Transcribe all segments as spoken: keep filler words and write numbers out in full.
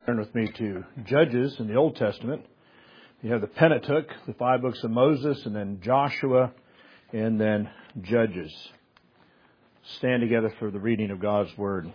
Turn with me to Judges in the Old Testament. You have the Pentateuch, the five books of Moses, and then Joshua, and then Judges. Stand together for the reading of God's Word.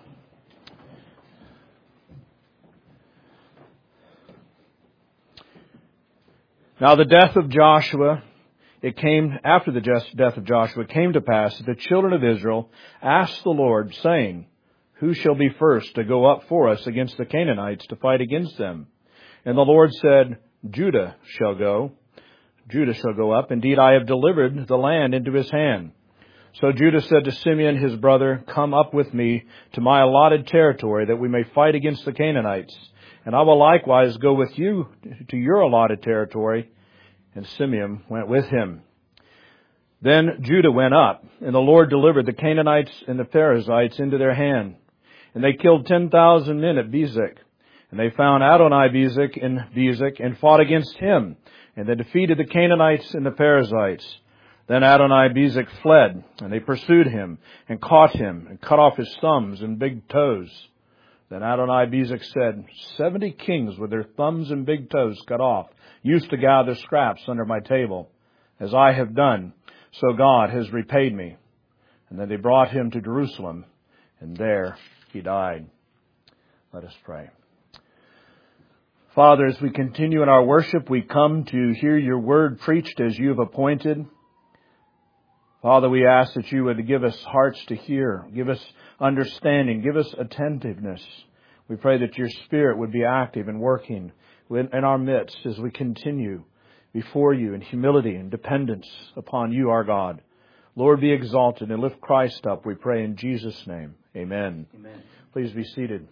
Now the death of Joshua, it came, after the death of Joshua, it came to pass that the children of Israel asked the Lord, saying, Who shall be first to go up for us against the Canaanites to fight against them? And the Lord said, Judah shall go. Judah shall go up. Indeed, I have delivered the land into his hand. So Judah said to Simeon his brother, Come up with me to my allotted territory, that we may fight against the Canaanites. And I will likewise go with you to your allotted territory. And Simeon went with him. Then Judah went up, and the Lord delivered the Canaanites and the Perizzites into their hand. And they killed ten thousand men at Bezek. And they found Adoni-Bezek in Bezek, and fought against him. And they defeated the Canaanites and the Perizzites. Then Adoni-Bezek fled, and they pursued him, and caught him, and cut off his thumbs and big toes. Then Adoni-Bezek said, Seventy kings with their thumbs and big toes cut off used to gather scraps under my table. As I have done, so God has repaid me. And then they brought him to Jerusalem, and there he died. Let us pray. Father, as we continue in our worship, we come to hear your word preached as you have appointed. Father, we ask that you would give us hearts to hear, give us understanding, give us attentiveness. We pray that your Spirit would be active and working in our midst as we continue before you in humility and dependence upon you, our God. Lord, be exalted and lift Christ up, we pray in Jesus' name. Amen. Amen. Please be seated.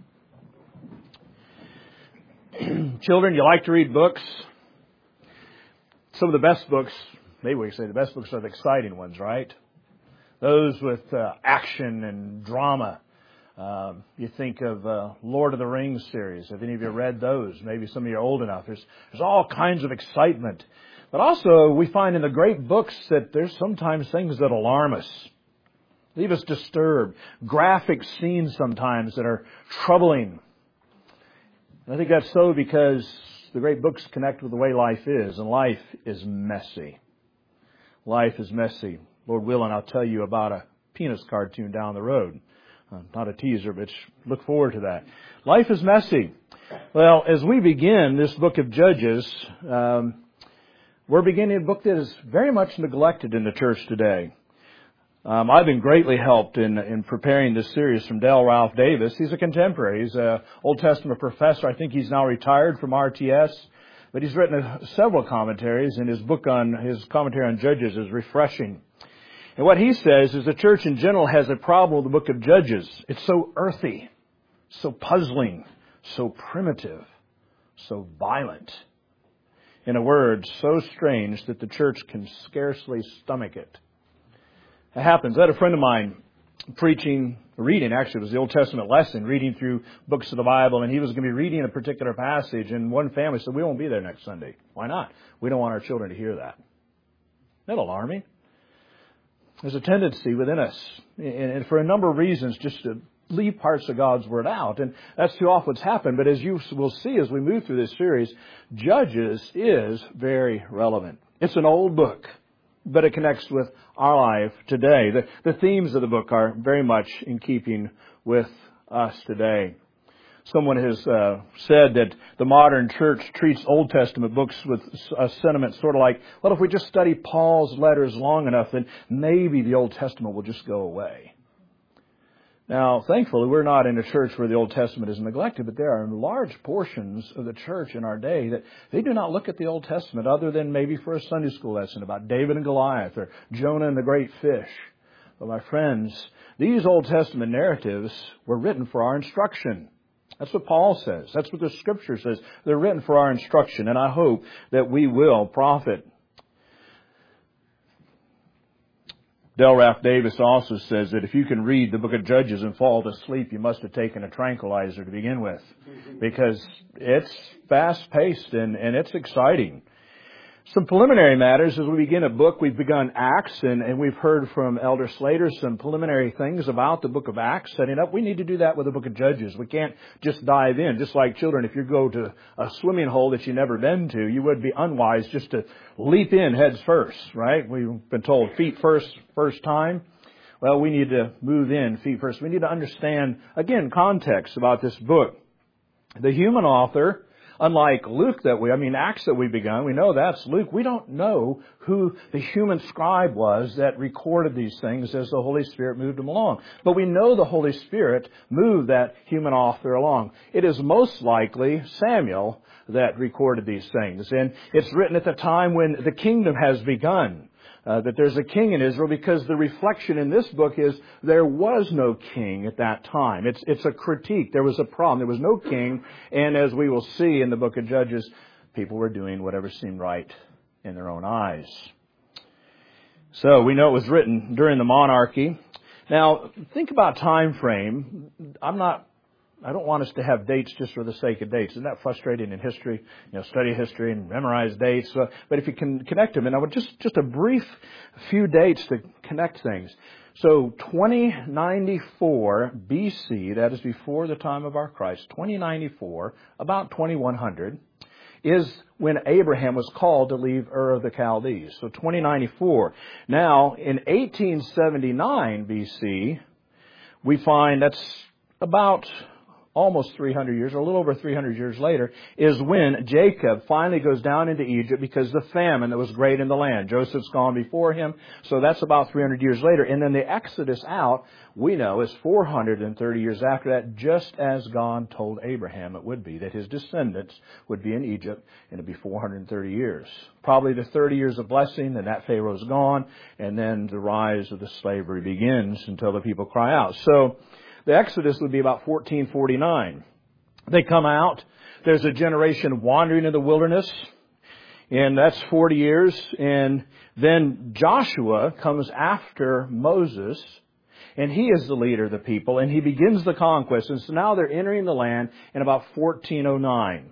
Children, you like to read books? Some of the best books, maybe we say the best books are the exciting ones, right? Those with uh, action and drama. Um, you think of uh, Lord of the Rings series. Have any of you read those? Maybe some of you are old enough. There's, there's all kinds of excitement. But also, we find in the great books that there's sometimes things that alarm us, leave us disturbed, graphic scenes sometimes that are troubling. And I think that's so because the great books connect with the way life is, and life is messy. Life is messy. Lord willing, I'll tell you about a penis cartoon down the road. Uh, not a teaser, but look forward to that. Life is messy. Well, as we begin this book of Judges, um, we're beginning a book that is very much neglected in the church today. Um, I've been greatly helped in, in preparing this series from Dale Ralph Davis. He's a contemporary. He's an Old Testament professor. I think he's now retired from R T S. But he's written a, several commentaries, and his book on his commentary on Judges is refreshing. And what he says is the church in general has a problem with the book of Judges. It's so earthy, so puzzling, so primitive, so violent. In a word, so strange that the church can scarcely stomach it. It happens. I had a friend of mine preaching, reading, actually it was the Old Testament lesson, reading through books of the Bible, and he was going to be reading a particular passage, and one family said, we won't be there next Sunday. Why not? We don't want our children to hear that. Isn't that alarming? There's a tendency within us, and for a number of reasons, just to leave parts of God's Word out. And that's too often what's happened. But as you will see as we move through this series, Judges is very relevant. It's an old book, but it connects with our life today. The, the themes of the book are very much in keeping with us today. Someone has uh, said that the modern church treats Old Testament books with a sentiment sort of like, well, if we just study Paul's letters long enough, then maybe the Old Testament will just go away. Now, thankfully, we're not in a church where the Old Testament is neglected, but there are large portions of the church in our day that they do not look at the Old Testament other than maybe for a Sunday school lesson about David and Goliath or Jonah and the great fish. But my friends, these Old Testament narratives were written for our instruction. That's what Paul says. That's what the Scripture says. They're written for our instruction, and I hope that we will profit. Dale Ralph Davis also says that if you can read the book of Judges and fall to sleep, you must have taken a tranquilizer to begin with, because it's fast-paced and, and it's exciting. Some preliminary matters as we begin a book. We've begun Acts, and, and we've heard from Elder Slater some preliminary things about the book of Acts setting up. We need to do that with the book of Judges. We can't just dive in. Just like children, if you go to a swimming hole that you've never been to, you would be unwise just to leap in heads first, right? We've been told feet first, first time. Well, we need to move in feet first. We need to understand, again, context about this book. The human author, unlike Luke that we, I mean, Acts that we begun, we know that's Luke. We don't know who the human scribe was that recorded these things as the Holy Spirit moved him along. But we know the Holy Spirit moved that human author along. It is most likely Samuel that recorded these things. And it's written at the time when the kingdom has begun. Uh, that there's a king in Israel, because the reflection in this book is there was no king at that time. It's it's a critique. There was a problem. There was no king. And as we will see in the book of Judges, people were doing whatever seemed right in their own eyes. So we know it was written during the monarchy. Now, think about time frame. I'm not... I don't want us to have dates just for the sake of dates. Isn't that frustrating in history? You know, study history and memorize dates. Uh, but if you can connect them, and I would just, just a brief few dates to connect things. So twenty ninety-four B C, that is before the time of our Christ, twenty ninety-four, about twenty-one hundred, is when Abraham was called to leave Ur of the Chaldees. So twenty ninety-four. Now, in eighteen seventy-nine B C, we find that's about almost three hundred years, or a little over three hundred years later, is when Jacob finally goes down into Egypt because the famine that was great in the land. Joseph's gone before him, so that's about three hundred years later. And then the Exodus out, we know, is four hundred thirty years after that, just as God told Abraham it would be, that his descendants would be in Egypt, and it'd be four hundred thirty years. Probably the thirty years of blessing, then that Pharaoh's gone, and then the rise of the slavery begins until the people cry out. So the Exodus would be about fourteen forty-nine. They come out. There's a generation wandering in the wilderness, and that's forty years. And then Joshua comes after Moses, and he is the leader of the people, and he begins the conquest. And so now they're entering the land in about fourteen oh nine.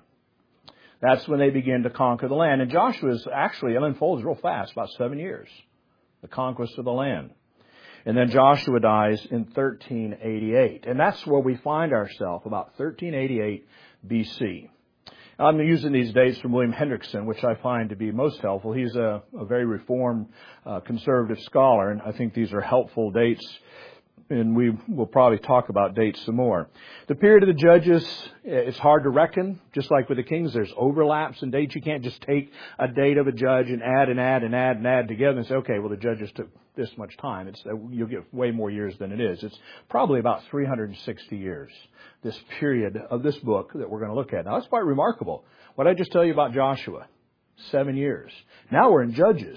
That's when they begin to conquer the land. And Joshua is actually, it unfolds real fast, about seven years, the conquest of the land. And then Joshua dies in thirteen eighty-eight. And that's where we find ourselves, about thirteen eighty-eight B C. I'm using these dates from William Hendrickson, which I find to be most helpful. He's a, a very reformed, uh, conservative scholar, and I think these are helpful dates. And we will probably talk about dates some more. The period of the judges, it's hard to reckon. Just like with the kings, there's overlaps in dates. You can't just take a date of a judge and add and add and add and add together and say, okay, well, the judges took this much time. It's, you'll get way more years than it is. It's probably about three hundred sixty years, this period of this book that we're going to look at. Now, that's quite remarkable. What I just tell you about Joshua, seven years. Now we're in Judges,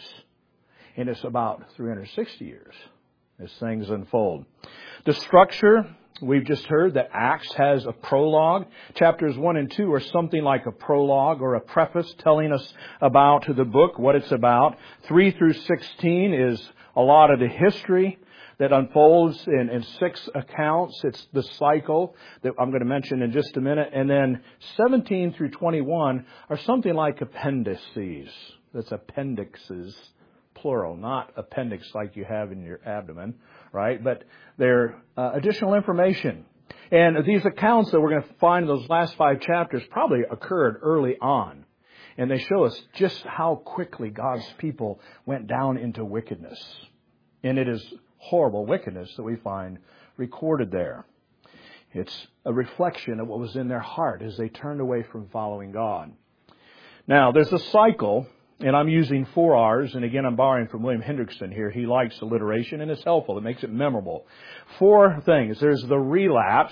and it's about three hundred sixty years as things unfold. The structure, we've just heard that Acts has a prologue. Chapters one and two are something like a prologue or a preface telling us about the book, what it's about. three through sixteen is a lot of the history that unfolds in, in six accounts. It's the cycle that I'm going to mention in just a minute. And then seventeen through twenty-one are something like appendices. That's appendixes, plural, not appendix like you have in your abdomen, right? But they're uh, additional information. And these accounts that we're going to find in those last five chapters probably occurred early on. And they show us just how quickly God's people went down into wickedness. And it is horrible wickedness that we find recorded there. It's a reflection of what was in their heart as they turned away from following God. Now, there's a cycle, and I'm using four R's, and again, I'm borrowing from William Hendrickson here. He likes alliteration, and it's helpful. It makes it memorable. Four things. There's the relapse,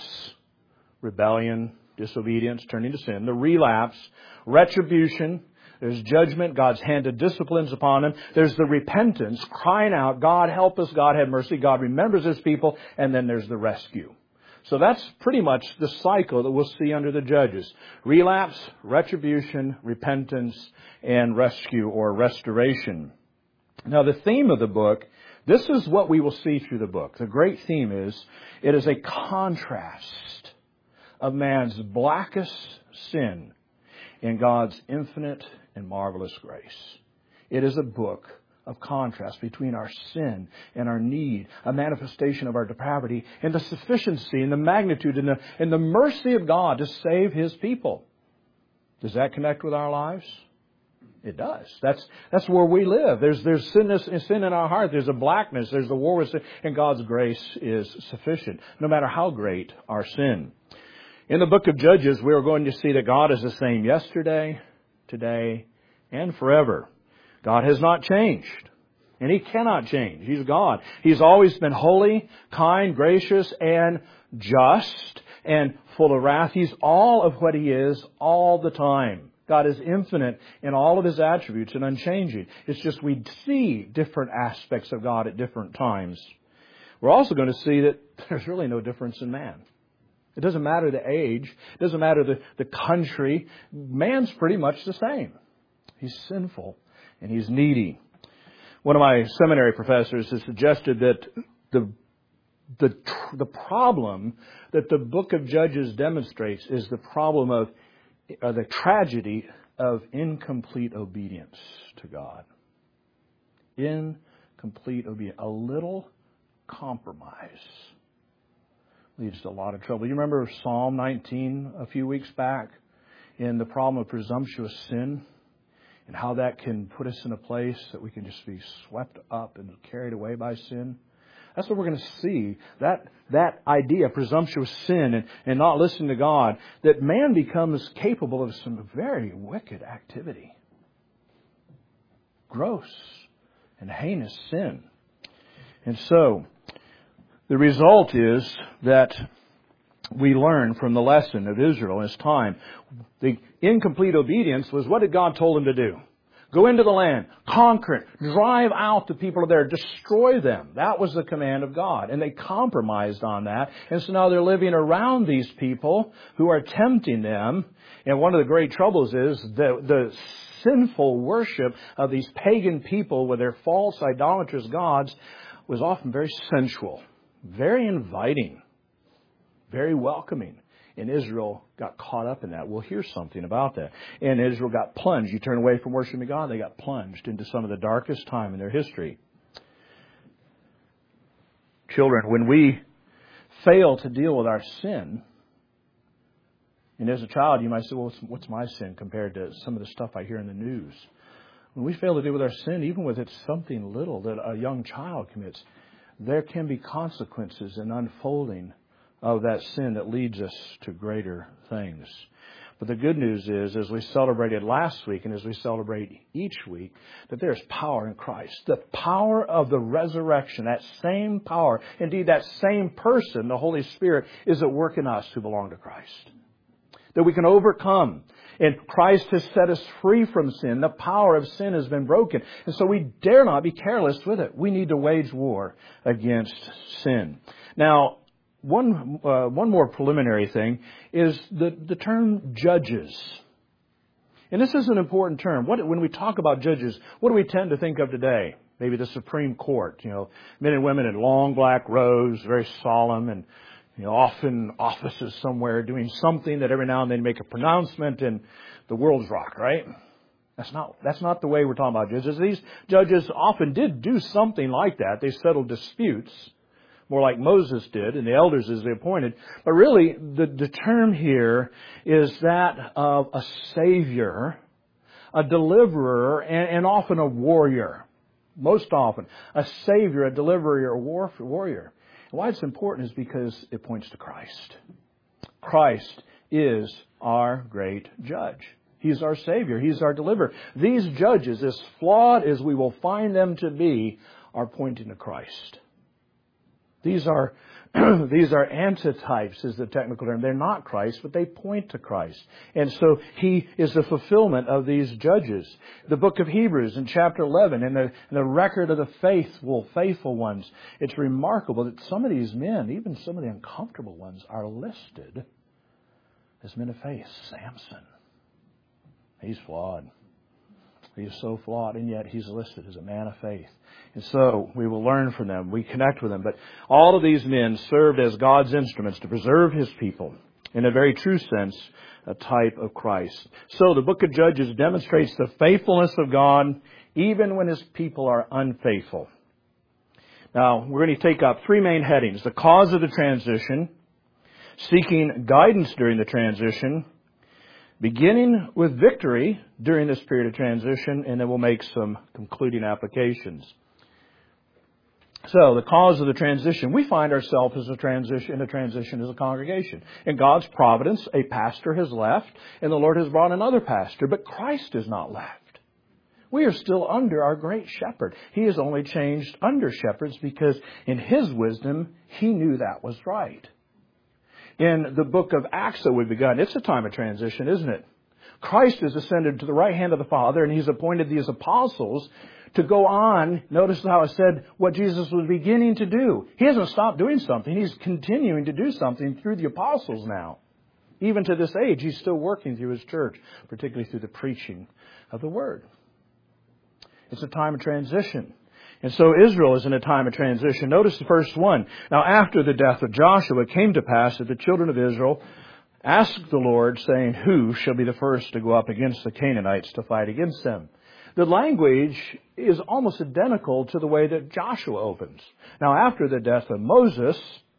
rebellion, disobedience, turning to sin. The relapse, retribution. There's judgment. God's hand of disciplines upon them. There's the repentance, crying out, God help us, God have mercy, God remembers His people. And then there's the rescue. So that's pretty much the cycle that we'll see under the judges. Relapse, retribution, repentance, and rescue or restoration. Now the theme of the book, this is what we will see through the book. The great theme is, it is a contrast of man's blackest sin in God's infinite and marvelous grace. It is a book of contrast between our sin and our need, a manifestation of our depravity, and the sufficiency and the magnitude and the, and the mercy of God to save His people. Does that connect with our lives? It does. That's that's where we live. There's there's sin, sin in our heart. There's a blackness. There's the war with sin. And God's grace is sufficient, no matter how great our sin. In the book of Judges, we are going to see that God is the same yesterday, today, and forever. God has not changed. And He cannot change. He's God. He's always been holy, kind, gracious, and just, and full of wrath. He's all of what He is all the time. God is infinite in all of His attributes and unchanging. It's just we see different aspects of God at different times. We're also going to see that there's really no difference in man. It doesn't matter the age. It doesn't matter the, the country. Man's pretty much the same. He's sinful and he's needy. One of my seminary professors has suggested that the the the problem that the book of Judges demonstrates is the problem of uh, the tragedy of incomplete obedience to God. Incomplete obedience. A little compromise leads to a lot of trouble. You remember Psalm nineteen a few weeks back in the problem of presumptuous sin and how that can put us in a place that we can just be swept up and carried away by sin? That's what we're going to see. That that idea, presumptuous sin and, and not listening to God, that man becomes capable of some very wicked activity. Gross and heinous sin. And so, the result is that we learn from the lesson of Israel in its time. The incomplete obedience was, what did God told him to do? Go into the land, conquer it, drive out the people there, destroy them. That was the command of God. And they compromised on that. And so now they're living around these people who are tempting them. And one of the great troubles is the, the sinful worship of these pagan people with their false idolatrous gods was often very sensual, very inviting, very welcoming. And Israel got caught up in that. We'll hear something about that. And Israel got plunged. You turn away from worshiping God, they got plunged into some of the darkest time in their history. Children, when we fail to deal with our sin, and as a child you might say, well, what's, what's my sin compared to some of the stuff I hear in the news? When we fail to deal with our sin, even with it's something little that a young child commits, there can be consequences in unfolding of that sin that leads us to greater things. But the good news is, as we celebrated last week and as we celebrate each week, that there's power in Christ. The power of the resurrection, that same power, indeed that same person, the Holy Spirit, is at work in us who belong to Christ. That we can overcome. And Christ has set us free from sin. The power of sin has been broken. And so we dare not be careless with it. We need to wage war against sin. Now, One uh, one more preliminary thing is the, the term judges. And this is an important term. What, when we talk about judges, what do we tend to think of today? Maybe the Supreme Court, you know, men and women in long black robes, very solemn, and you know, often offices somewhere doing something that every now and then make a pronouncement and the world's rocked, right? That's not that's not the way we're talking about judges. These judges often did do something like that. They settled disputes, more like Moses did, and the elders as they appointed. But really, the, the term here is that of a savior, a deliverer, and, and often a warrior. Most often, a savior, a deliverer, a war, warrior. And why it's important is because it points to Christ. Christ is our great judge. He's our Savior. He's our deliverer. These judges, as flawed as we will find them to be, are pointing to Christ. These are these are antitypes, is the technical term. They're not Christ, but they point to Christ. And so He is the fulfillment of these judges. The book of Hebrews in chapter eleven, and the, and the record of the faithful, faithful ones, it's remarkable that some of these men, even some of the uncomfortable ones, are listed as men of faith. Samson. He's flawed. He is so flawed, and yet he's listed as a man of faith. And so we will learn from them. We connect with them. But all of these men served as God's instruments to preserve His people. In a very true sense, a type of Christ. So the book of Judges demonstrates the faithfulness of God even when His people are unfaithful. Now, we're going to take up three main headings. The cause of the transition, seeking guidance during the transition, beginning with victory during this period of transition, and then we'll make some concluding applications. So, the cause of the transition. We find ourselves as a transition, in a transition as a congregation. In God's providence, a pastor has left, and the Lord has brought another pastor, but Christ is not left. We are still under our great shepherd. He has only changed under shepherds because in His wisdom, He knew that was right. In the book of Acts that we've begun, it's a time of transition, isn't it? Christ is ascended to the right hand of the Father, and He's appointed these apostles to go on. Notice how I said what Jesus was beginning to do. He hasn't stopped doing something. He's continuing to do something through the apostles now. Even to this age, He's still working through His church, particularly through the preaching of the Word. It's a time of transition. And so Israel is in a time of transition. Notice the first one. Now after the death of Joshua, it came to pass that the children of Israel asked the Lord, saying, who shall be the first to go up against the Canaanites to fight against them? The language is almost identical to the way that Joshua opens. Now after the death of Moses,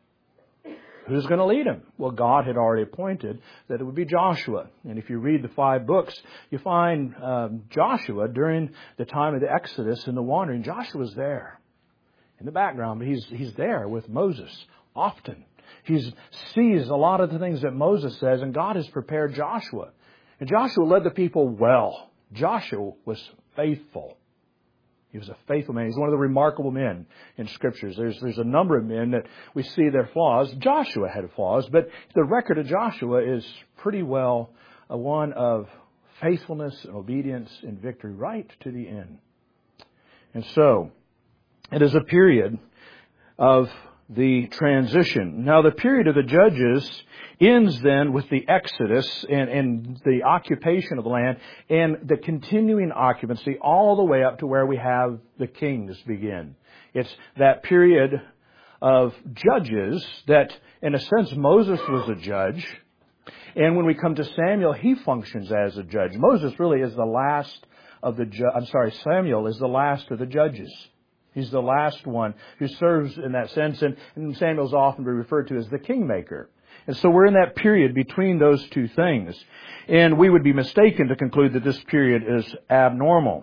who's going to lead him? Well, God had already appointed that it would be Joshua. And if you read the five books, you find um, Joshua during the time of the Exodus and the wandering. Joshua's there in the background, but he's he's there with Moses often. He sees a lot of the things that Moses says, and God has prepared Joshua. And Joshua led the people well. Joshua was faithful. He was a faithful man. He's one of the remarkable men in Scriptures. There's there's a number of men that we see their flaws. Joshua had flaws, but the record of Joshua is pretty well a one of faithfulness and obedience and victory right to the end. And so, it is a period of the transition. Now, the period of the Judges ends then with the Exodus and, and the occupation of the land and the continuing occupancy all the way up to where we have the kings begin. It's that period of judges that, in a sense, Moses was a judge. And when we come to Samuel, he functions as a judge. Moses really is the last of the, ju- I'm sorry, Samuel is the last of the judges. He's the last one who serves in that sense, and, and Samuel's often referred to as the kingmaker. And so we're in that period between those two things. And we would be mistaken to conclude that this period is abnormal.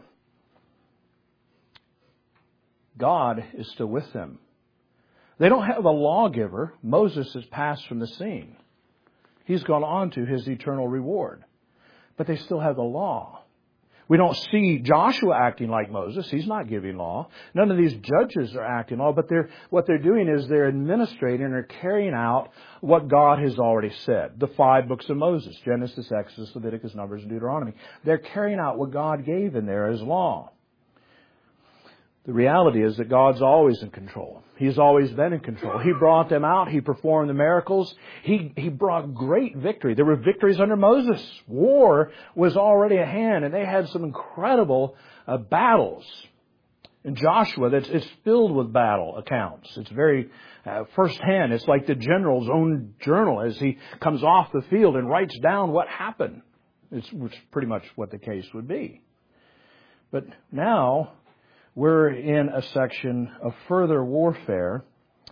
God is still with them. They don't have a lawgiver. Moses has passed from the scene. He's gone on to his eternal reward. But they still have the law. We don't see Joshua acting like Moses. He's not giving law. None of these judges are acting law, but they're, what they're doing is they're administrating or carrying out what God has already said. The five books of Moses, Genesis, Exodus, Leviticus, Numbers, and Deuteronomy. They're carrying out what God gave in there as law. The reality is that God's always in control. He's always been in control. He brought them out. He performed the miracles. He, he brought great victory. There were victories under Moses. War was already at hand, and they had some incredible uh, battles. In Joshua, that's, it's filled with battle accounts. It's very uh, firsthand. It's like the general's own journal as he comes off the field and writes down what happened. It's, it's pretty much what the case would be. But now we're in a section of further warfare,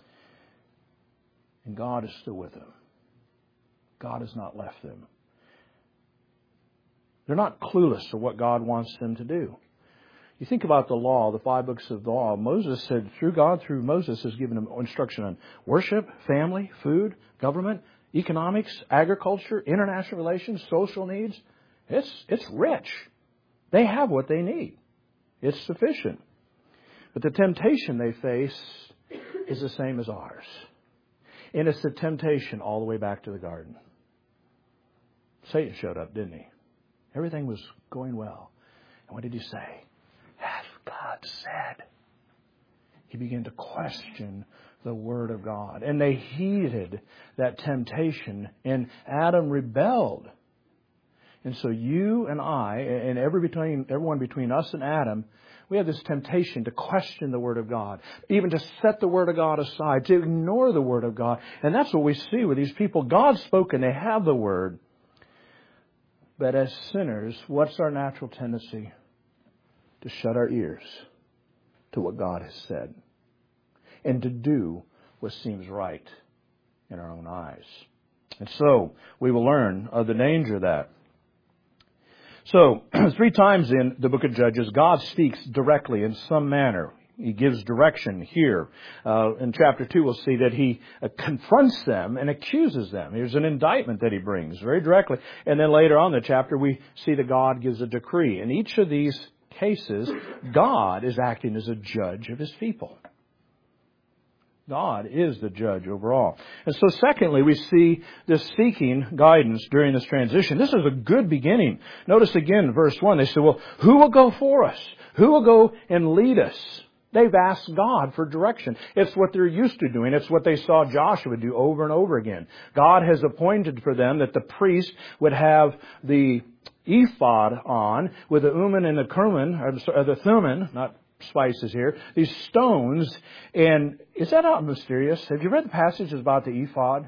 and God is still with them. God has not left them. They're not clueless to what God wants them to do. You think about the law, the five books of the law. Moses said, through God, through Moses, has given them instruction on worship, family, food, government, economics, agriculture, international relations, social needs. It's, it's rich. They have what they need. It's sufficient. But the temptation they face is the same as ours. And it's the temptation all the way back to the garden. Satan showed up, didn't he? Everything was going well. And what did he say? Hath God said? He began to question the Word of God. And they heeded that temptation. And Adam rebelled. And so you and I, and every between, everyone between us and Adam, we have this temptation to question the Word of God, even to set the Word of God aside, to ignore the Word of God. And that's what we see with these people. God's spoken, they have the Word, But as sinners, what's our natural tendency? To shut our ears to what God has said and to do what seems right in our own eyes. And so we will learn of the danger of that. So three times in the book of Judges, God speaks directly in some manner. He gives direction here. Uh, in chapter two, we'll see that he uh, confronts them and accuses them. Here's an indictment that he brings very directly. And then later on in the chapter, we see that God gives a decree. In each of these cases, God is acting as a judge of his people. God is the judge overall. And so secondly, we see this seeking guidance during this transition. This is a good beginning. Notice again, verse one, they say, well, who will go for us? Who will go and lead us? They've asked God for direction. It's what they're used to doing. It's what they saw Joshua do over and over again. God has appointed for them that the priest would have the ephod on with the Urim and the Thummim, or the Thummim, not spices here, these stones. And is that not mysterious? Have you read the passages about the ephod?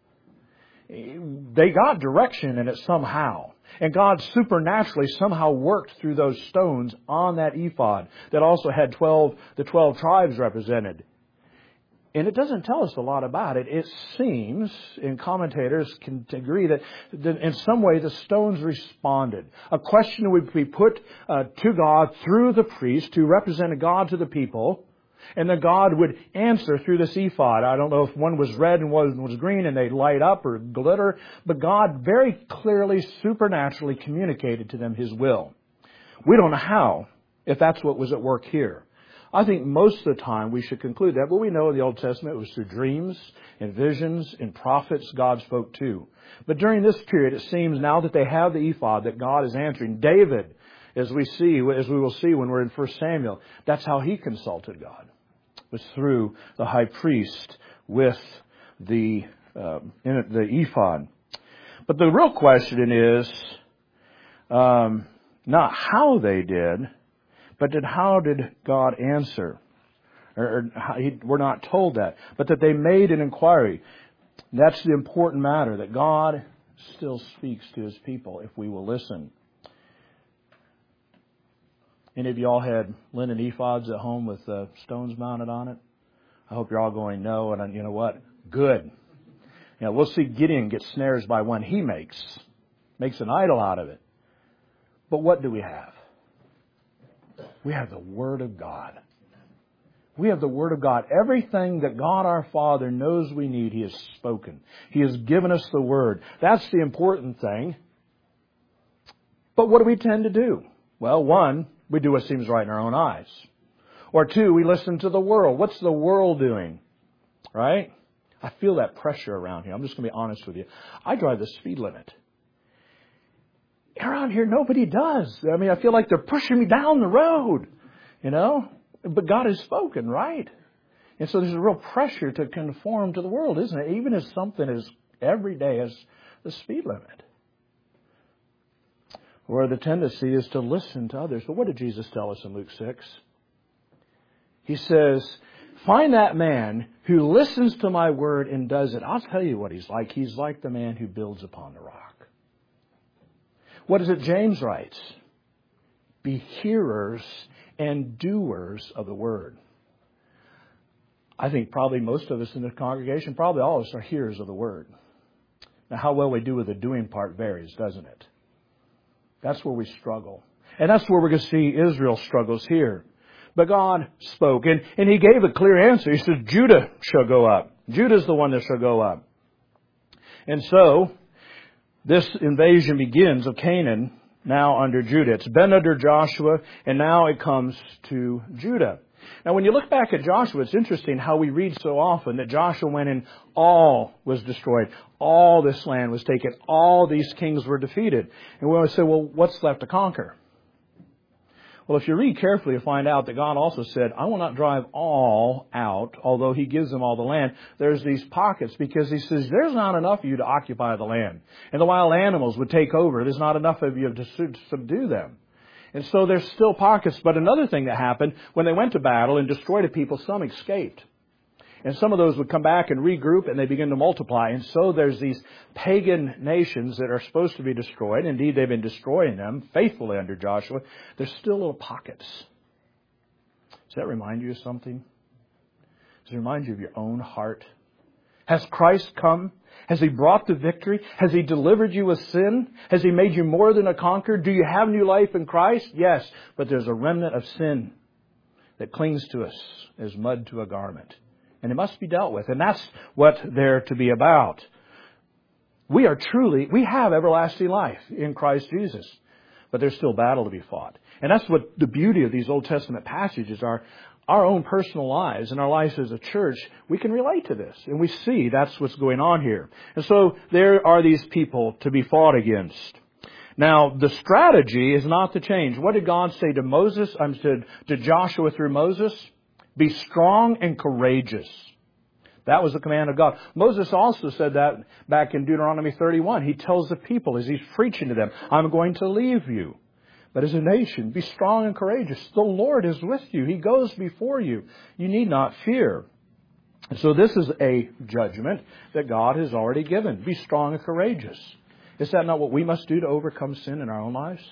They got direction in it somehow. And God supernaturally somehow worked through those stones on that ephod that also had twelve, the twelve tribes represented. And it doesn't tell us a lot about it. It seems, and commentators can agree, that in some way the stones responded. A question would be put uh, to God through the priest who represented God to the people. And then God would answer through this ephod. I don't know if one was red and one was green and they light up or glitter. But God very clearly, supernaturally communicated to them His will. We don't know how, if that's what was at work here. I think most of the time we should conclude that. But we know in the Old Testament it was through dreams and visions and prophets God spoke to. But during this period, it seems now that they have the ephod that God is answering. David, as we see, as we will see when we're in First Samuel, that's how he consulted God. Was through the high priest with the uh, the ephod. But the real question is um, not how they did, but did how did God answer? Or, or how, he, we're not told that, but that they made an inquiry. That's the important matter, that God still speaks to His people if we will listen. Any of you all had linen ephods at home with uh, stones mounted on it? I hope you're all going, no, and you know what? Good. You know, we'll see Gideon get snares by one he makes. Makes an idol out of it. But what do we have? We have the Word of God. We have the Word of God. Everything that God our Father knows we need, He has spoken. He has given us the Word. That's the important thing. But what do we tend to do? Well, one, we do what seems right in our own eyes. Or two, we listen to the world. What's the world doing? Right? I feel that pressure around here. I'm just going to be honest with you. I drive the speed limit. Around here, nobody does. I mean, I feel like they're pushing me down the road. You know? But God has spoken, right? And so there's a real pressure to conform to the world, isn't it? Even as something as everyday as the speed limit. Where the tendency is to listen to others. But what did Jesus tell us in Luke six? He says, find that man who listens to my word and does it. I'll tell you what he's like. He's like the man who builds upon the rock. What is it James writes? Be hearers and doers of the word. I think probably most of us in the congregation, probably all of us are hearers of the word. Now, how well we do with the doing part varies, doesn't it? That's where we struggle. And that's where we're going to see Israel struggles here. But God spoke, and, and He gave a clear answer. He said, Judah shall go up. Judah's the one that shall go up. And so, this invasion begins of Canaan now under Judah. It's been under Joshua, and now it comes to Judah. Now, when you look back at Joshua, it's interesting how we read so often that Joshua went and all was destroyed. All this land was taken. All these kings were defeated. And we always say, well, what's left to conquer? Well, if you read carefully, you find out that God also said, I will not drive all out, although He gives them all the land. There's these pockets because He says, there's not enough of you to occupy the land. And the wild animals would take over. There's not enough of you to subdue them. And so there's still pockets. But another thing that happened, when they went to battle and destroyed a people, some escaped. And some of those would come back and regroup, and they begin to multiply. And so there's these pagan nations that are supposed to be destroyed. Indeed, they've been destroying them faithfully under Joshua. There's still little pockets. Does that remind you of something? Does it remind you of your own heart? Has Christ come? Has He brought the victory? Has He delivered you with sin? Has He made you more than a conqueror? Do you have new life in Christ? Yes, but there's a remnant of sin that clings to us as mud to a garment. And it must be dealt with. And that's what they're to be about. We are truly, we have everlasting life in Christ Jesus. But there's still battle to be fought. And that's what the beauty of these Old Testament passages are. Our own personal lives and our lives as a church, we can relate to this. And we see that's what's going on here. And so there are these people to be fought against. Now, the strategy is not to change. What did God say to Moses, um, to, to Joshua through Moses? Be strong and courageous. That was the command of God. Moses also said that back in Deuteronomy thirty-one. He tells the people as he's preaching to them, I'm going to leave you. But as a nation, be strong and courageous. The Lord is with you. He goes before you. You need not fear. So this is a judgment that God has already given. Be strong and courageous. Is that not what we must do to overcome sin in our own lives?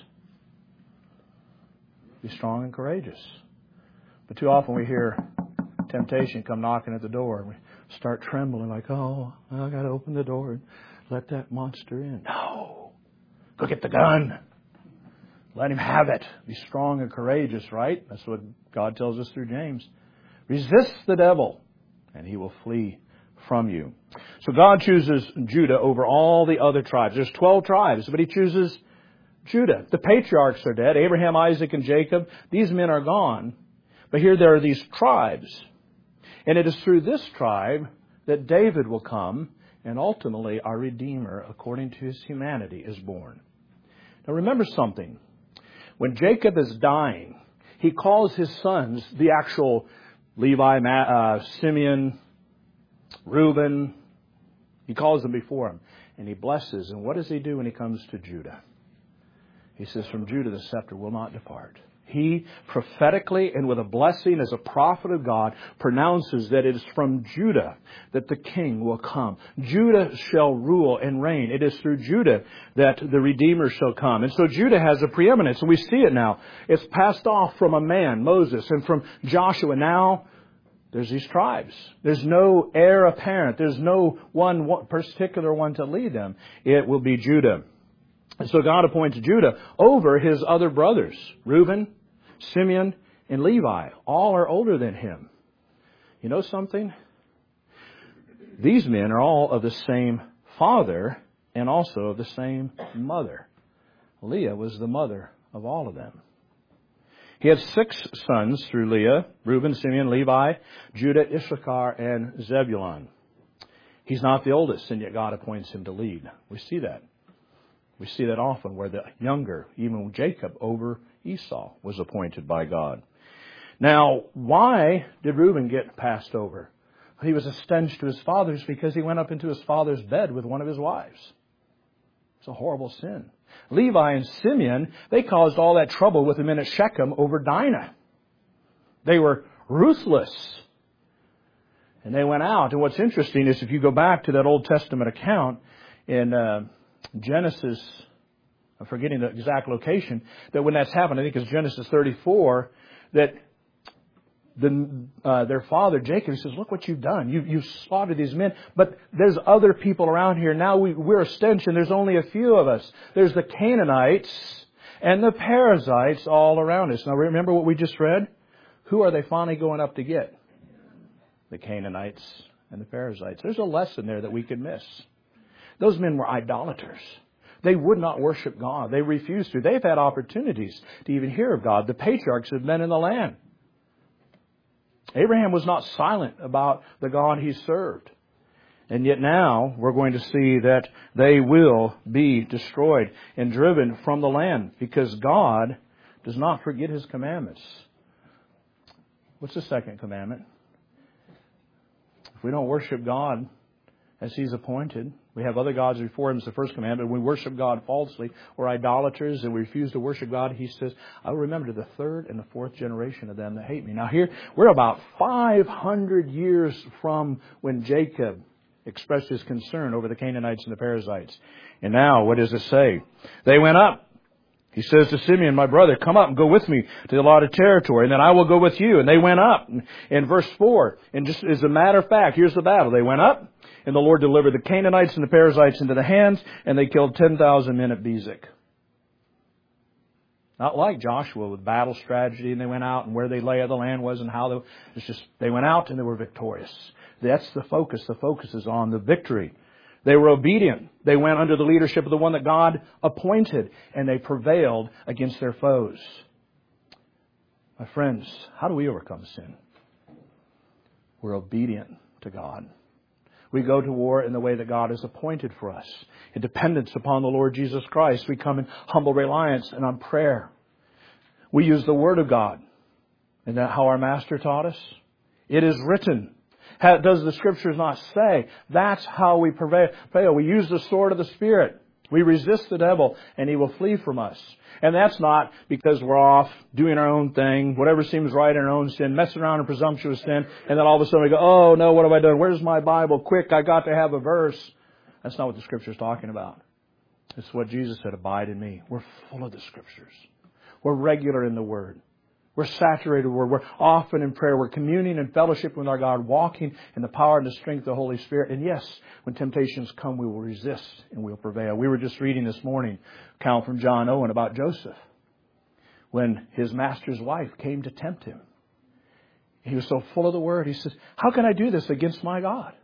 Be strong and courageous. But too often we hear temptation come knocking at the door and we start trembling like, oh, I got to open the door and let that monster in. No. Go get the gun. Let him have it. Be strong and courageous, right? That's what God tells us through James. Resist the devil and he will flee from you. So God chooses Judah over all the other tribes. There's twelve tribes, but He chooses Judah. The patriarchs are dead. Abraham, Isaac, and Jacob. These men are gone. But here there are these tribes. And it is through this tribe that David will come, and ultimately our Redeemer, according to his humanity, is born. Now remember something. When Jacob is dying, he calls his sons, the actual Levi, uh, Simeon, Reuben, he calls them before him. And he blesses. And what does he do when he comes to Judah? He says, from Judah the scepter will not depart. He prophetically and with a blessing as a prophet of God pronounces that it is from Judah that the king will come. Judah shall rule and reign. It is through Judah that the Redeemer shall come. And so Judah has a preeminence. And we see it now. It's passed off from a man, Moses, and from Joshua. Now there's these tribes. There's no heir apparent. There's no one, one particular one to lead them. It will be Judah. And so God appoints Judah over his other brothers, Reuben, Simeon, and Levi. All are older than him. You know something? These men are all of the same father and also of the same mother. Leah was the mother of all of them. He had six sons through Leah, Reuben, Simeon, Levi, Judah, Issachar, and Zebulun. He's not the oldest, and yet God appoints him to lead. We see that. We see that often where the younger, even Jacob over Esau, was appointed by God. Now, why did Reuben get passed over? He was a stench to his fathers because he went up into his father's bed with one of his wives. It's a horrible sin. Levi and Simeon, they caused all that trouble with the men at Shechem over Dinah. They were ruthless. And they went out. And what's interesting is if you go back to that Old Testament account in uh, Genesis, I'm forgetting the exact location, that when that's happened, I think it's Genesis thirty-four, that the, uh, their father, Jacob, says, look what you've done. You, you've slaughtered these men, but there's other people around here. Now we, we're a stench and there's only a few of us. There's the Canaanites and the Perizzites all around us. Now remember what we just read? Who are they finally going up to get? The Canaanites and the Perizzites. There's a lesson there that we could miss. Those men were idolaters. They would not worship God. They refused to. They've had opportunities to even hear of God. The patriarchs have been in the land. Abraham was not silent about the God he served. And yet now we're going to see that they will be destroyed and driven from the land because God does not forget His commandments. What's the second commandment? If we don't worship God as He's appointed, We have other gods before Him is the first commandment. We worship God falsely. We're idolaters and we refuse to worship God. He says, I will remember to the third and the fourth generation of them that hate me. Now here, we're about five hundred years from when Jacob expressed his concern over the Canaanites and the Perizzites. And now, what does it say? They went up. He says to Simeon, my brother, come up and go with me to the allotted territory, and then I will go with you. And they went up. In verse four, and just as a matter of fact, here's the battle. They went up. And the Lord delivered the Canaanites and the Perizzites into the hands, and they killed ten thousand men at Bezek. Not like Joshua with battle strategy, and they went out and where they lay of the land was and how they, it's just, they went out and they were victorious. That's the focus. The focus is on the victory. They were obedient. They went under the leadership of the one that God appointed, and they prevailed against their foes. My friends, how do we overcome sin? We're obedient to God. We go to war in the way that God has appointed for us. In dependence upon the Lord Jesus Christ. We come in humble reliance and on prayer. We use the Word of God. Isn't that how our Master taught us? It is written. How, does the Scriptures not say? That's how we prevail. We use the sword of the Spirit. We resist the devil and he will flee from us. And that's not because we're off doing our own thing, whatever seems right in our own sin, messing around in presumptuous sin, and then all of a sudden we go, oh no, what have I done? Where's my Bible? Quick, I got to have a verse. That's not what the Scripture is talking about. It's what Jesus said, abide in me. We're full of the Scriptures. We're regular in the Word. We're saturated with the Word. We're often in prayer. We're communing and fellowship with our God, walking in the power and the strength of the Holy Spirit. And yes, when temptations come, we will resist and we'll prevail. We were just reading this morning a account from John Owen about Joseph. When his master's wife came to tempt him, he was so full of the Word. He says, how can I do this against my God?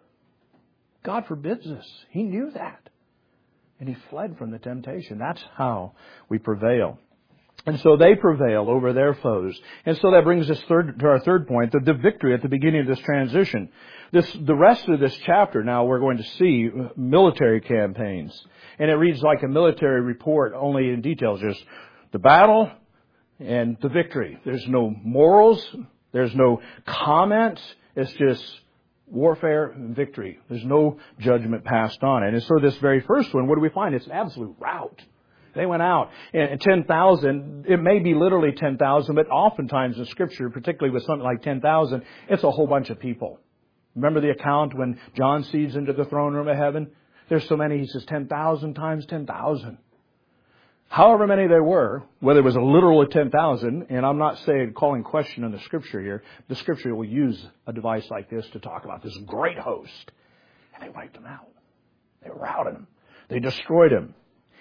God forbids this. He knew that. And he fled from the temptation. That's how we prevail. And so they prevail over their foes. And so that brings us third, to our third point, the, the victory at the beginning of this transition. This, the rest of this chapter now we're going to see military campaigns. And it reads like a military report, only in details. There's the battle and the victory. There's no morals. There's no comment. It's just warfare and victory. There's no judgment passed on it. And so this very first one, what do we find? It's an absolute rout. They went out, and ten thousand, it may be literally ten thousand, but oftentimes in Scripture, particularly with something like ten thousand, it's a whole bunch of people. Remember the account when John sees into the throne room of heaven? There's so many, he says ten thousand times ten thousand. However many there were, whether it was a literal ten thousand, and I'm not saying calling question on the Scripture here, the Scripture will use a device like this to talk about this great host. And they wiped them out. They routed them. They destroyed him.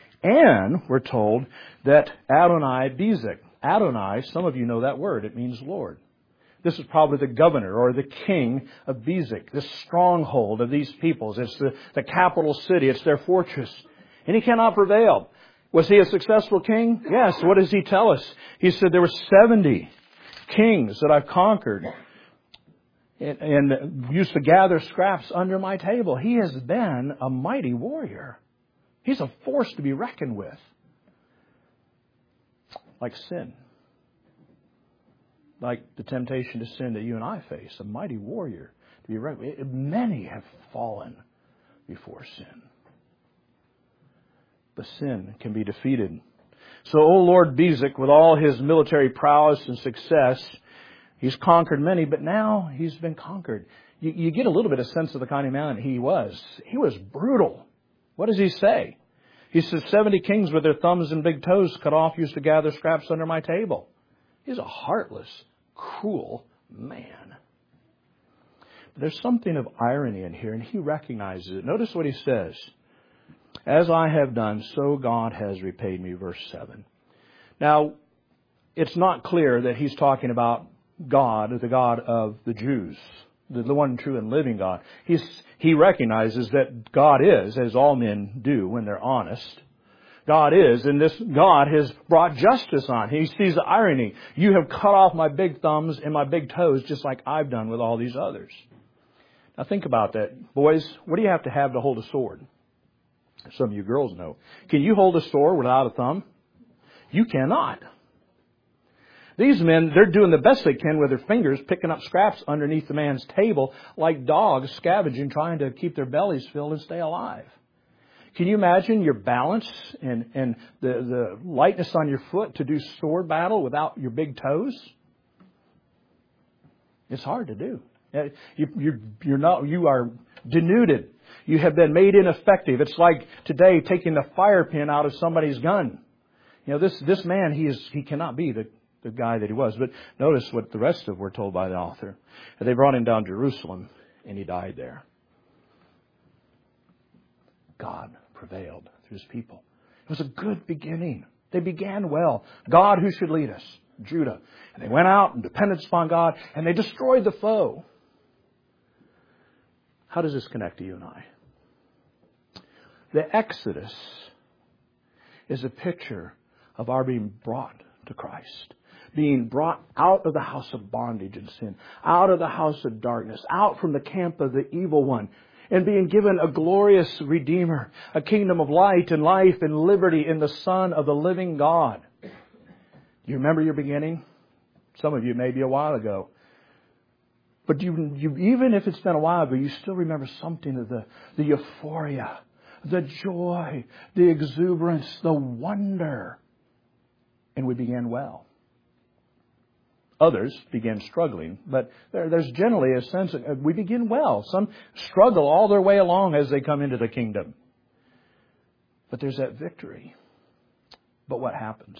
And we're told that Adonai Bezek, Adonai, some of you know that word, it means Lord. This is probably the governor or the king of Bezek, this stronghold of these peoples. It's the, the capital city, it's their fortress. And he cannot prevail. Was he a successful king? Yes. What does he tell us? He said there were seventy kings that I've conquered and, and used to gather scraps under my table. He has been a mighty warrior. He's a force to be reckoned with. Like sin. Like the temptation to sin that you and I face. A mighty warrior to be reckoned with. Many have fallen before sin. But sin can be defeated. So, O Lord Bezek, with all his military prowess and success, he's conquered many, but now he's been conquered. You, you get a little bit of sense of the kind of man he was. He was brutal. What does he say? He says, seventy kings with their thumbs and big toes cut off used to gather scraps under my table. He's a heartless, cruel man. But there's something of irony in here, and he recognizes it. Notice what he says. As I have done, so God has repaid me, verse seven. Now, it's not clear that he's talking about God, the God of the Jews. The, the one true and living God. He's, he recognizes that God is, as all men do when they're honest. God is, and this God has brought justice on. He sees the irony. You have cut off my big thumbs and my big toes just like I've done with all these others. Now think about that. Boys, what do you have to have to hold a sword? Some of you girls know. Can you hold a sword without a thumb? You cannot. These men, they're doing the best they can with their fingers, picking up scraps underneath the man's table like dogs scavenging, trying to keep their bellies filled and stay alive. Can you imagine your balance and, and the, the lightness on your foot to do sword battle without your big toes? It's hard to do. You, you, you're not, you are denuded. You have been made ineffective. It's like today taking the fire pin out of somebody's gun. You know, this, this man, he is, he cannot be the, the guy that he was. But notice what the rest of we're told by the author. They brought him down to Jerusalem and he died there. God prevailed through His people. It was a good beginning. They began well. God, who should lead us? Judah. And they went out in dependence upon God and they destroyed the foe. How does this connect to you and I? The Exodus is a picture of our being brought to Christ. Being brought out of the house of bondage and sin. Out of the house of darkness. Out from the camp of the evil one. And being given a glorious Redeemer. A kingdom of light and life and liberty in the Son of the living God. Do you remember your beginning? Some of you maybe a while ago. But you, you, even if it's been a while ago, you still remember something of the, the euphoria, the joy, the exuberance, the wonder. And we began well. Others began struggling, but there, there's generally a sense of we begin well. Some struggle all their way along as they come into the kingdom. But there's that victory. But what happens?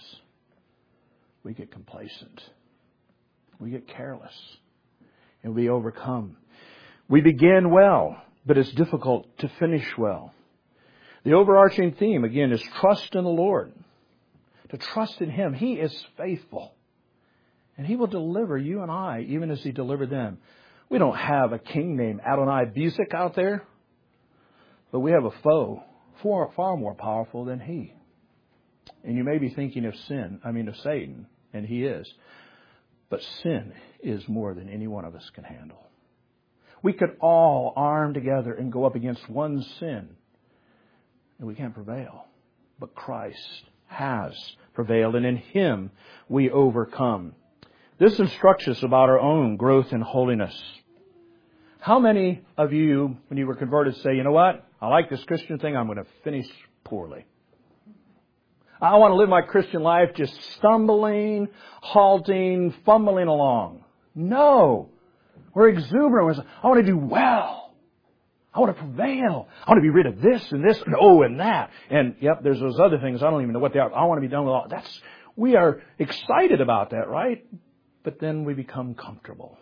We get complacent. We get careless. And we overcome. We begin well, but it's difficult to finish well. The overarching theme, again, is trust in the Lord. To trust in Him. He is faithful. And He will deliver you and I, even as He delivered them. We don't have a king named Adonai Bezek out there. But we have a foe far, far more powerful than He. And you may be thinking of sin, I mean of Satan, and he is. But sin is more than any one of us can handle. We could all arm together and go up against one sin, and we can't prevail. But Christ has prevailed, and in Him we overcome. This instructs us about our own growth in holiness. How many of you, when you were converted, say, you know what? I like this Christian thing. I'm going to finish poorly. I want to live my Christian life just stumbling, halting, fumbling along. No. We're exuberant. I want to do well. I want to prevail. I want to be rid of this and this and oh and that. And yep, there's those other things. I don't even know what they are. I want to be done with all. That's, we are excited about that, right? But then we become comfortable.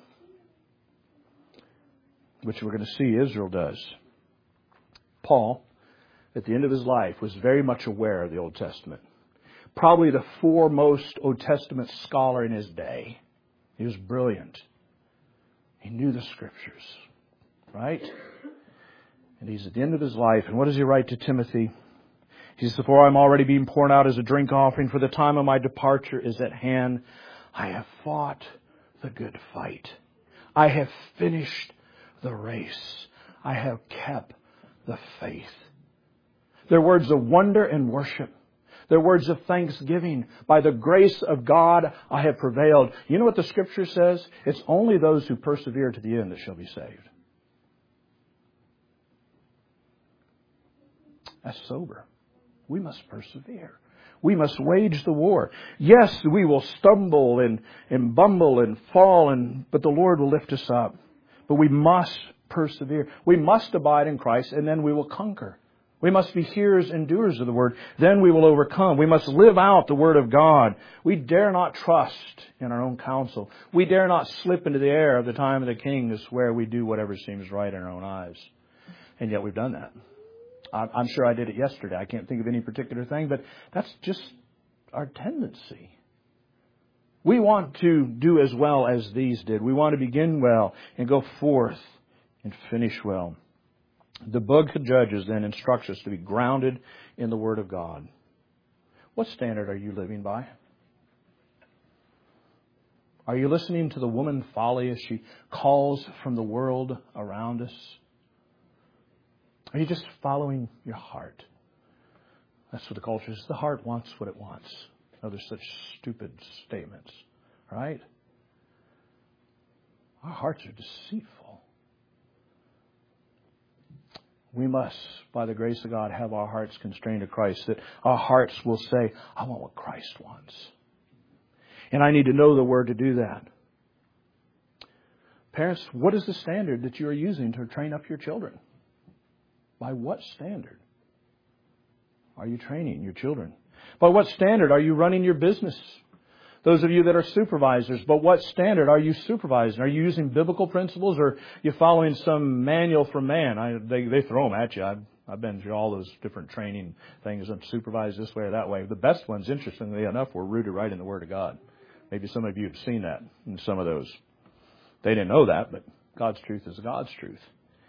Which we're going to see Israel does. Paul, at the end of his life, was very much aware of the Old Testament. Probably the foremost Old Testament scholar in his day. He was brilliant. He knew the Scriptures. Right? And he's at the end of his life. And what does he write to Timothy? He says, for I'm already being poured out as a drink offering, for the time of my departure is at hand. I have fought the good fight. I have finished the race. I have kept the faith. They're words of wonder and worship. They're words of thanksgiving. By the grace of God, I have prevailed. You know what the Scripture says? It's only those who persevere to the end that shall be saved. That's sober. We must persevere. We must wage the war. Yes, we will stumble and, and bumble and fall, and but the Lord will lift us up. But we must persevere. We must abide in Christ, and then we will conquer. We must be hearers and doers of the Word. Then we will overcome. We must live out the Word of God. We dare not trust in our own counsel. We dare not slip into the air of the time of the king to swear we do whatever seems right in our own eyes. And yet we've done that. I'm sure I did it yesterday. I can't think of any particular thing, but that's just our tendency. We want to do as well as these did. We want to begin well and go forth and finish well. The book of Judges then instructs us to be grounded in the Word of God. What standard are you living by? Are you listening to the woman folly as she calls from the world around us? Are you just following your heart? That's what the culture is. The heart wants what it wants. Other such stupid statements, right? Our hearts are deceitful. we must, by the grace of God, have our hearts constrained to Christ, that our hearts will say, I want what Christ wants. And I need to know the Word to do that. Parents, what is the standard that you are using to train up your children? By what standard are you training your children? By what standard are you running your business? Those of you that are supervisors, but what standard are you supervising? Are you using biblical principles, or are you following some manual from man? I, they, they throw them at you. I've, I've been through all those different training things and supervised this way or that way. The best ones, interestingly enough, were rooted right in the Word of God. Maybe some of you have seen that in some of those. They didn't know that, but God's truth is God's truth.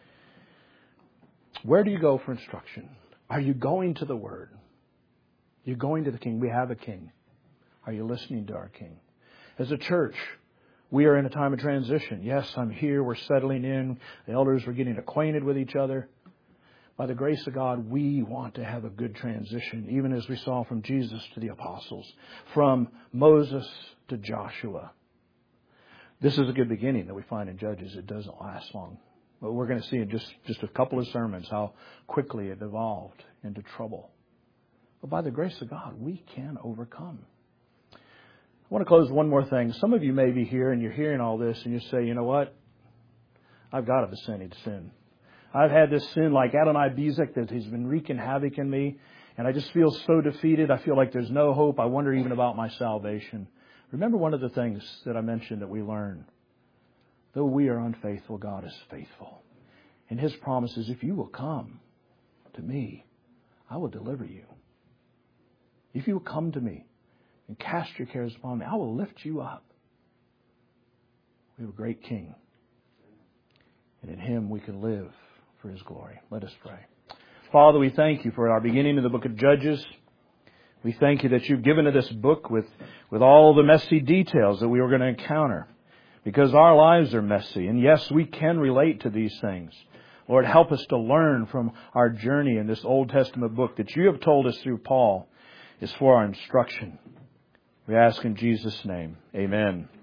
Where do you go for instruction? Are you going to the Word? You're going to the King. We have a King. Are you listening to our King? As a church, we are in a time of transition. Yes, I'm here. We're settling in. The elders are getting acquainted with each other. By the grace of God, we want to have a good transition, even as we saw from Jesus to the apostles, from Moses to Joshua. This is a good beginning that we find in Judges. It doesn't last long. But we're going to see in just, just a couple of sermons how quickly it evolved into trouble. But by the grace of God, we can overcome. I want to close with one more thing. Some of you may be here and you're hearing all this and you say, you know what? I've got a besetting sin. I've had this sin like Adonai Bezek that has been wreaking havoc in me, and I just feel so defeated. I feel like there's no hope. I wonder even about my salvation. Remember one of the things that I mentioned that we learn. Though we are unfaithful, God is faithful. And His promise is, if you will come to me, I will deliver you. If you will come to me and cast your cares upon me, I will lift you up. We have a great King. And in Him we can live for His glory. Let us pray. Father, we thank You for our beginning of the book of Judges. We thank You that You've given us this book with, with all the messy details that we were going to encounter. Because our lives are messy. And yes, we can relate to these things. Lord, help us to learn from our journey in this Old Testament book that You have told us through Paul is for our instruction. We ask in Jesus' name. Amen.